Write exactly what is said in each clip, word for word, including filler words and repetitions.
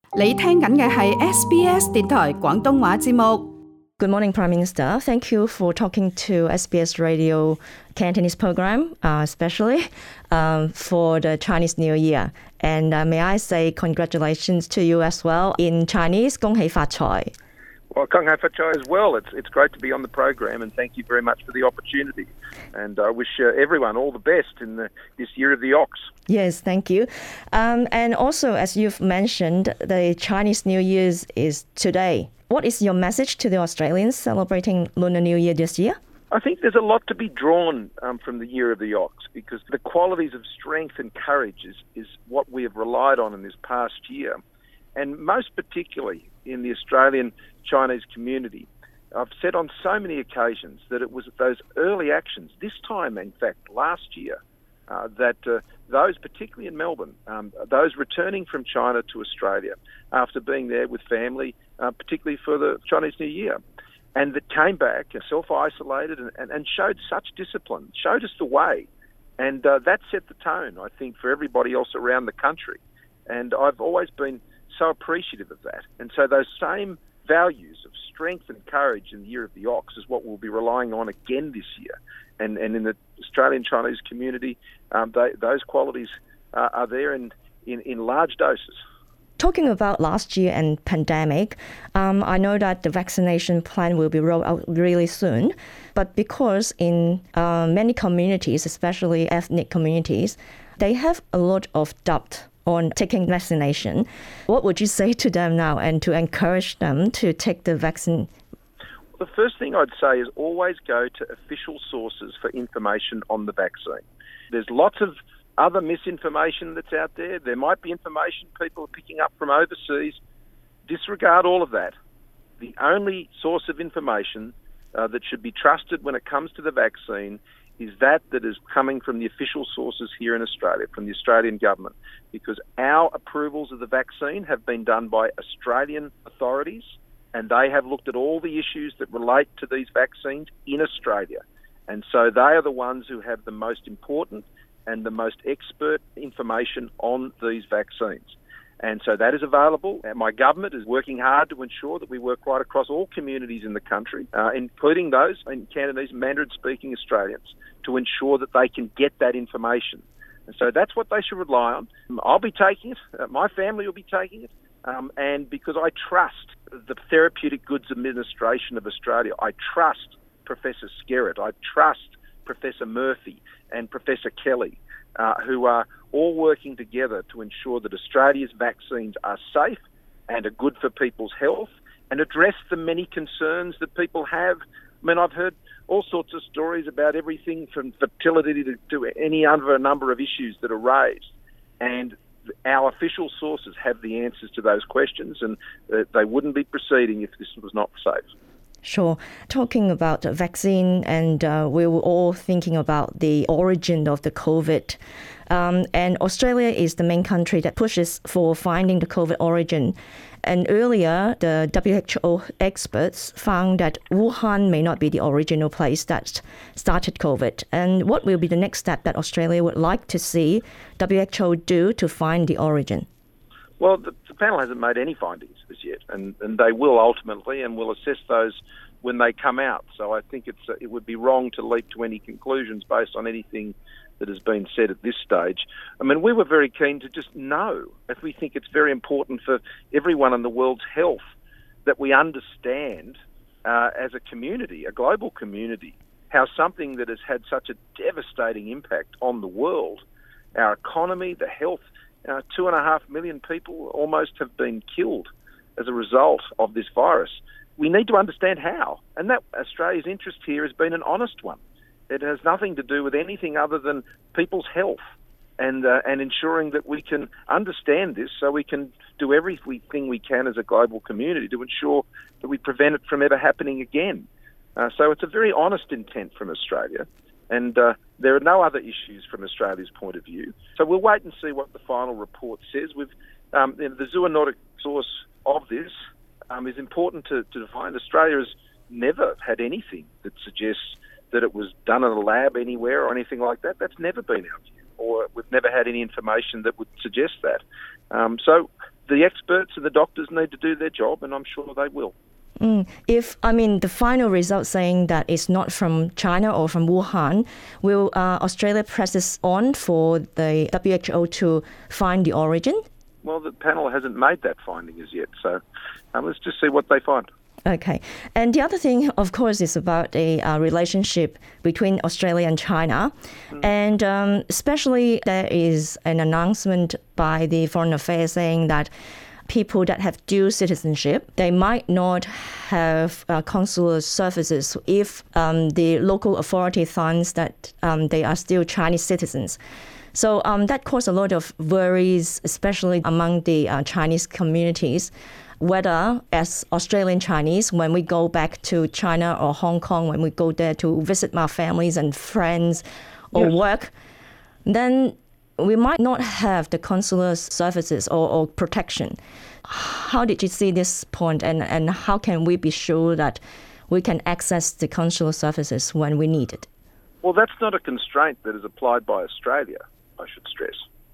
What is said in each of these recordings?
你聽緊嘅係 S B S 電台廣東話節目。 Good morning, Prime Minister. Thank you for talking to S B S Radio Cantonese program, uh, especially um, for the Chinese New Year. And uh, may I say congratulations to you as well in Chinese, 恭喜發財. Well, Kung Hei Fat Chai as well. It's it's great to be on the program, and thank you very much for the opportunity. And I wish uh, everyone all the best in the, this year of the ox. Yes, thank you. Um, and also, as you've mentioned, the Chinese New Year is today. What is your message to the Australians celebrating Lunar New Year this year? I think there's a lot to be drawn um, from the year of the ox, because the qualities of strength and courage is, is what we have relied on in this past year. And most particularly in the Australian Chinese community, I've said on so many occasions that it was those early actions, this time in fact last year, uh, that uh, those, particularly in Melbourne, um, those returning from China to Australia after being there with family, uh, particularly for the Chinese New Year, and that came back self-isolated and, and, and showed such discipline, showed us the way. And uh, that set the tone, I think, for everybody else around the country. And I've always been so appreciative of that. And so those same values of strength and courage in the year of the ox is what we'll be relying on again this year. And and in the Australian Chinese community, um, they, those qualities uh, are there in, in, in large doses. Talking about last year and pandemic, um, I know that the vaccination plan will be rolled out really soon. But because in uh, many communities, especially ethnic communities, they have a lot of doubt on taking vaccination. What would you say to them now and to encourage them to take the vaccine? The first thing I'd say is always go to official sources for information on the vaccine. There's lots of other misinformation that's out there. There might be information people are picking up from overseas. Disregard all of that. The only source of information uh, that should be trusted when it comes to the vaccine is that that is coming from the official sources here in Australia, from the Australian government, because our approvals of the vaccine have been done by Australian authorities, and they have looked at all the issues that relate to these vaccines in Australia. And so they are the ones who have the most important and the most expert information on these vaccines. And so that is available. And my government is working hard to ensure that we work right across all communities in the country, uh, including those in Cantonese Mandarin-speaking Australians, to ensure that they can get that information. And so that's what they should rely on. I'll be taking it. Uh, my family will be taking it. Um, and because I trust the Therapeutic Goods Administration of Australia, I trust Professor Skerritt, I trust Professor Murphy and Professor Kelly, uh, who are all working together to ensure that Australia's vaccines are safe and are good for people's health and address the many concerns that people have. I mean, I've heard all sorts of stories about everything from fertility to, to any other number of issues that are raised. And our official sources have the answers to those questions, and uh, they wouldn't be proceeding if this was not safe. Sure. Talking about the vaccine, and uh, we were all thinking about the origin of the COVID. Um, and Australia is the main country that pushes for finding the COVID origin. And earlier, the W H O experts found that Wuhan may not be the original place that started COVID. And what will be the next step that Australia would like to see W H O do to find the origin? Well, the, the panel hasn't made any findings as yet, and, and they will ultimately, and we'll assess those when they come out. So I think it's uh, it would be wrong to leap to any conclusions based on anything that has been said at this stage. I mean, we were very keen to just know, if we think it's very important for everyone in the world's health, that we understand uh, as a community, a global community, how something that has had such a devastating impact on the world, our economy, the health, Uh, two and a half million people almost have been killed as a result of this virus. We need to understand how. And that Australia's interest here has been an honest one. It has nothing to do with anything other than people's health and uh, and ensuring that we can understand this so we can do everything we can as a global community to ensure that we prevent it from ever happening again. Uh, so it's a very honest intent from Australia. And uh, there are no other issues from Australia's point of view. So we'll wait and see what the final report says. We've, um, you know, the zoonotic source of this um, is important to, to define. Australia has never had anything that suggests that it was done in a lab anywhere or anything like that. That's never been our view, or we've never had any information that would suggest that. Um, so the experts and the doctors need to do their job, and I'm sure they will. Mm. If, I mean, the final result saying that it's not from China or from Wuhan, will uh, Australia press this on for the W H O to find the origin? Well, the panel hasn't made that finding as yet, so um, let's just see what they find. Okay. And the other thing, of course, is about a uh, relationship between Australia and China. Mm. And um, especially there is an announcement by the Foreign Affairs saying that people that have dual citizenship, they might not have uh, consular services if um, the local authority finds that um, they are still Chinese citizens. So um, that caused a lot of worries, especially among the uh, Chinese communities, whether as Australian Chinese, when we go back to China or Hong Kong, when we go there to visit our families and friends or yes. work, then we might not have the consular services or, or protection. How did you see this point, and, and how can we be sure that we can access the consular services when we need it? Well, that's not a constraint that is applied by Australia, I should stress.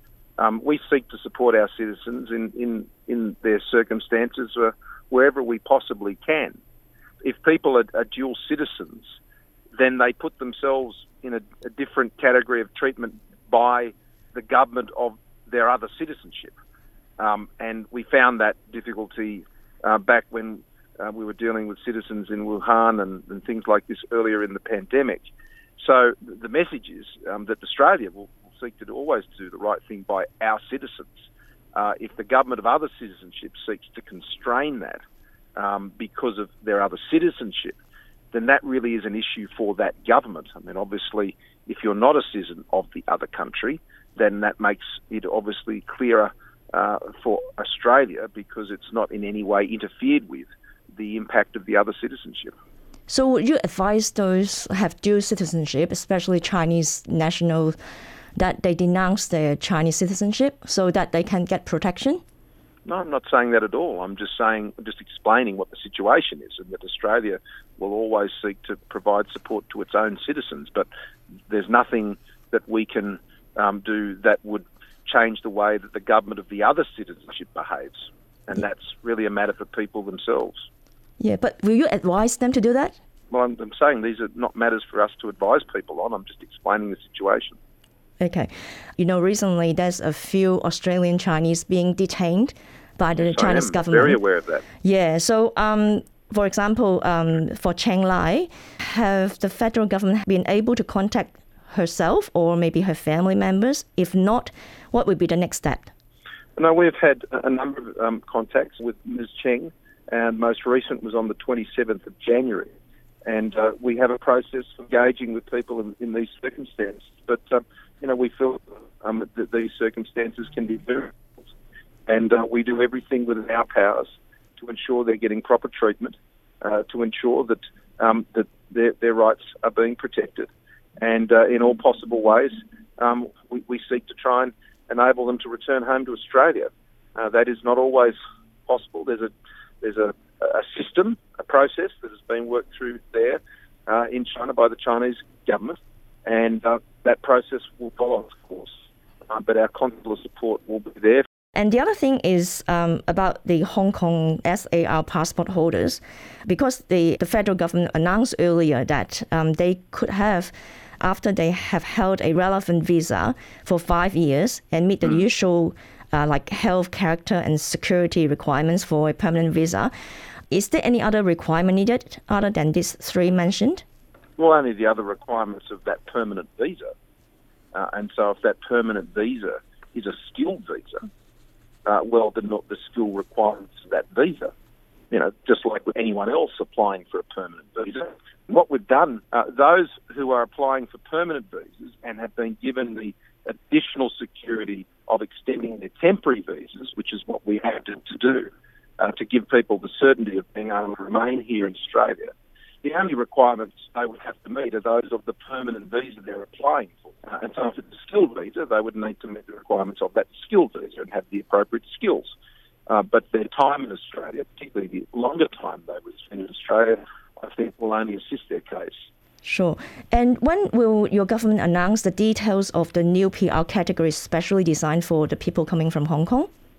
Um, we seek to support our citizens in, in, in their circumstances uh, wherever we possibly can. If people are, are dual citizens, then they put themselves in a, a different category of treatment by the government of their other citizenship. Um, and we found that difficulty uh, back when uh, we were dealing with citizens in Wuhan and, and things like this earlier in the pandemic. So the message is um, that Australia will, will seek to always do the right thing by our citizens. Uh, if the government of other citizenship seeks to constrain that um, because of their other citizenship, then that really is an issue for that government. I mean, obviously, if you're not a citizen of the other country, then that makes it obviously clearer uh, for Australia because it's not in any way interfered with the impact of the other citizenship. So would you advise those who have dual citizenship, especially Chinese nationals, that they denounce their Chinese citizenship so that they can get protection? No, I'm not saying that at all. I'm just saying, I'm just explaining what the situation is, and that Australia will always seek to provide support to its own citizens, but there's nothing that we can um, do that would change the way that the government of the other citizenship behaves, and that's really a matter for people themselves. Yeah, but will you advise them to do that? Well, I'm, I'm saying these are not matters for us to advise people on. I'm just explaining the situation. Okay. You know, recently there's a few Australian Chinese being detained by the yes, Chinese I am government. Very aware of that. Yeah. So, um, for example, um, for Cheng Lai, have the federal government been able to contact herself or maybe her family members? If not, what would be the next step? No, we've had a number of um, contacts with Miz Cheng, and most recent was on the twenty-seventh of January. And uh, we have a process for engaging with people in, in these circumstances. But, um, you know, we feel um, that these circumstances can be very difficult. And uh, we do everything within our powers to ensure they're getting proper treatment, uh, to ensure that um, that their, their rights are being protected. And uh, in all possible ways, um, we, we seek to try and enable them to return home to Australia. Uh, that is not always possible. There's a there's a, a system, a process that has been worked through there uh, in China by the Chinese government, and uh, that process will follow, of course. Uh, but our consular support will be there. And the other thing is um, about the Hong Kong S A R passport holders, because the, the federal government announced earlier that um, they could have, after they have held a relevant visa for five years and meet the mm. usual uh, like health, character and security requirements for a permanent visa, is there any other requirement needed other than these three mentioned? Well, only the other requirements of that permanent visa. Uh, and so if that permanent visa is a skilled visa, Uh, well, the, the skill requirements of that visa, you know, just like with anyone else applying for a permanent visa. What we've done, uh, those who are applying for permanent visas and have been given the additional security of extending their temporary visas, which is what we had to, to do, uh, to give people the certainty of being able to remain here in Australia, the only requirements they would have to meet are those of the permanent visa they're applying for. Uh, and so if it's a skilled visa, they would need to meet the requirements of that skilled visa and have the appropriate skills. Uh, but their time in Australia, particularly the longer time they would spend in Australia, I think will only assist their case. Sure. And when will your government announce the details of the new P R category specially designed for the people coming from Hong Kong?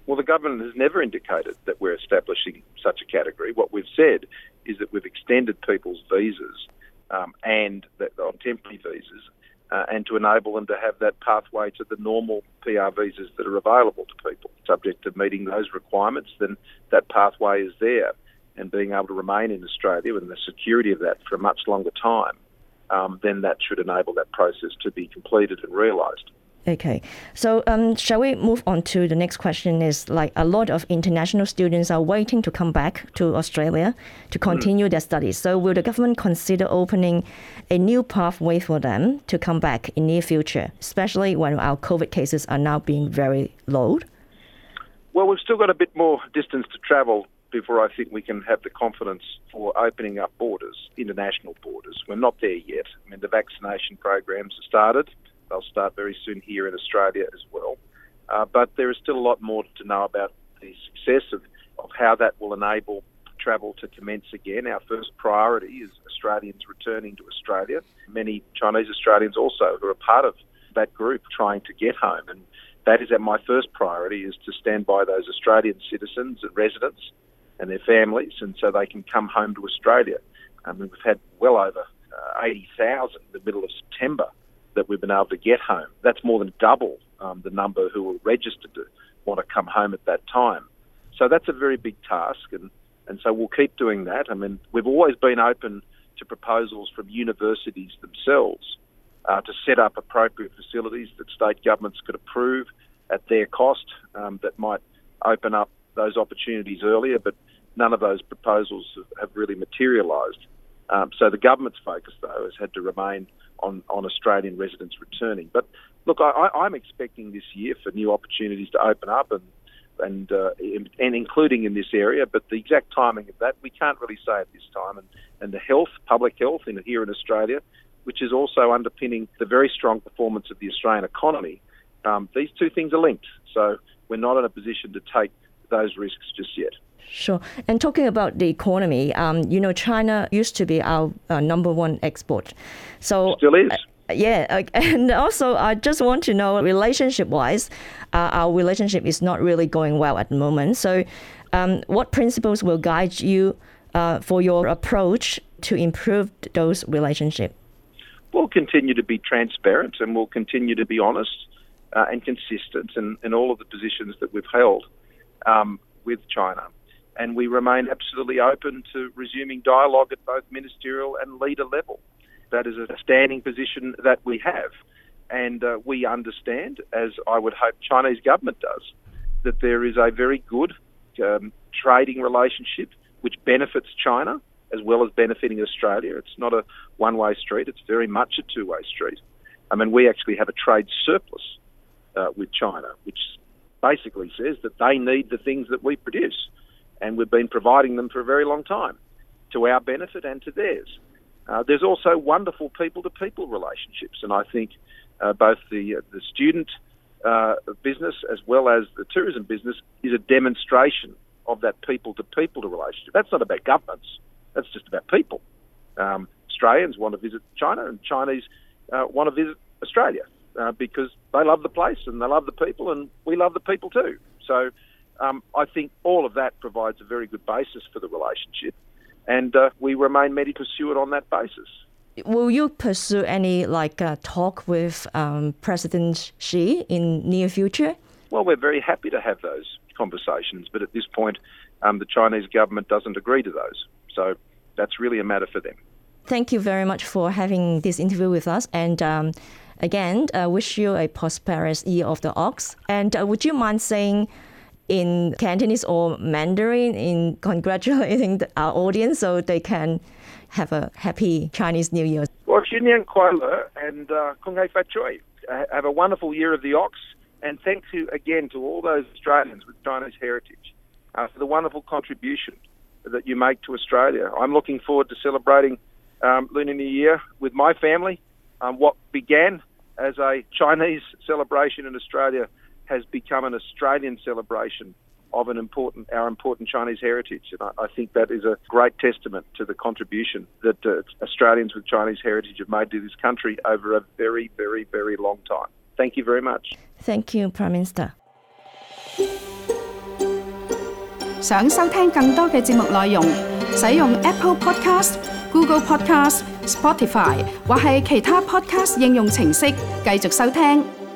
Well, the government has never indicated that we're establishing such a category. What we've said is that we've extended people's visas um, and that on temporary visas uh, and to enable them to have that pathway to the normal P R visas that are available to people. Subject to meeting those requirements, then that pathway is there, and being able to remain in Australia and the security of that for a much longer time, um, then that should enable that process to be completed and realised. Okay, so um, shall we move on to the next question? Is like a lot of international students are waiting to come back to Australia to continue mm. their studies. So will the government consider opening a new pathway for them to come back in near future, especially when our COVID cases are now being very low? Well, we've still got a bit more distance to travel before I think we can have the confidence for opening up borders, international borders. We're not there yet. I mean, the vaccination programs have started. They'll start very soon here in Australia as well. Uh, but there is still a lot more to know about the success of, of how that will enable travel to commence again. Our first priority is Australians returning to Australia. Many Chinese Australians also who are part of that group trying to get home. And that is at my first priority, is to stand by those Australian citizens and residents and their families, and so they can come home to Australia. Um, we've had well over uh, eighty thousand in the middle of September that we've been able to get home. That's more than double um, the number who were registered to want to come home at that time. So that's a very big task, and, and so we'll keep doing that. I mean, we've always been open to proposals from universities themselves uh, to set up appropriate facilities that state governments could approve at their cost um, that might open up those opportunities earlier, but none of those proposals have really materialised. Um, so the government's focus, though, has had to remain on, on Australian residents returning. But look, I, I'm expecting this year for new opportunities to open up, and and uh, and including in this area. But the exact timing of that, we can't really say at this time. And, and the health, public health in, here in Australia, which is also underpinning the very strong performance of the Australian economy, um, these two things are linked. So we're not in a position to take those risks just yet. Sure. And talking about the economy, um, you know, China used to be our uh, number one export. So still is. Uh, yeah. Uh, and also, I just want to know, relationship-wise, uh, our relationship is not really going well at the moment. So um, what principles will guide you uh, for your approach to improve those relationships? We'll continue to be transparent, and we'll continue to be honest uh, and consistent in, in all of the positions that we've held um, with China. And we remain absolutely open to resuming dialogue at both ministerial and leader level. That is a standing position that we have. And uh, we understand, as I would hope Chinese government does, that there is a very good um, trading relationship which benefits China as well as benefiting Australia. It's not a one-way street. It's very much a two-way street. I mean, we actually have a trade surplus uh, with China, which basically says that they need the things that we produce. And we've been providing them for a very long time, to our benefit and to theirs. Uh, there's also wonderful people-to-people relationships, and I think uh, both the uh, the student uh, business as well as the tourism business is a demonstration of that people-to-people relationship. That's not about governments. That's just about people. Um, Australians want to visit China, and Chinese uh, want to visit Australia uh, because they love the place and they love the people, and we love the people too. So Um, I think all of that provides a very good basis for the relationship, and uh, we remain ready to pursue it on that basis. Will you pursue any like uh, talk with um, President Xi in near future? Well, we're very happy to have those conversations, but at this point, um, the Chinese government doesn't agree to those. So that's really a matter for them. Thank you very much for having this interview with us, and um, again, I uh, wish you a prosperous Year of the Ox. And uh, would you mind saying in Cantonese or Mandarin in congratulating the, our audience so they can have a happy Chinese New Year? Well, Xinyan Kuai Le and Kung Hei Fat Choi. Have a wonderful Year of the Ox, and thank you again to all those Australians with Chinese heritage uh, for the wonderful contribution that you make to Australia. I'm looking forward to celebrating um, Lunar New Year with my family. Um, what began as a Chinese celebration in Australia has become an Australian celebration of an important, our important Chinese heritage. And I, I think that is a great testament to the contribution that uh, Australians with Chinese heritage have made to this country over a very, very, very long time. Thank you very much. Thank you, Prime Minister. 想收聽更多嘅節目內容，使用 Apple Podcast、Google Podcast、Spotify 或係其他 Podcast 應用程式繼續收聽。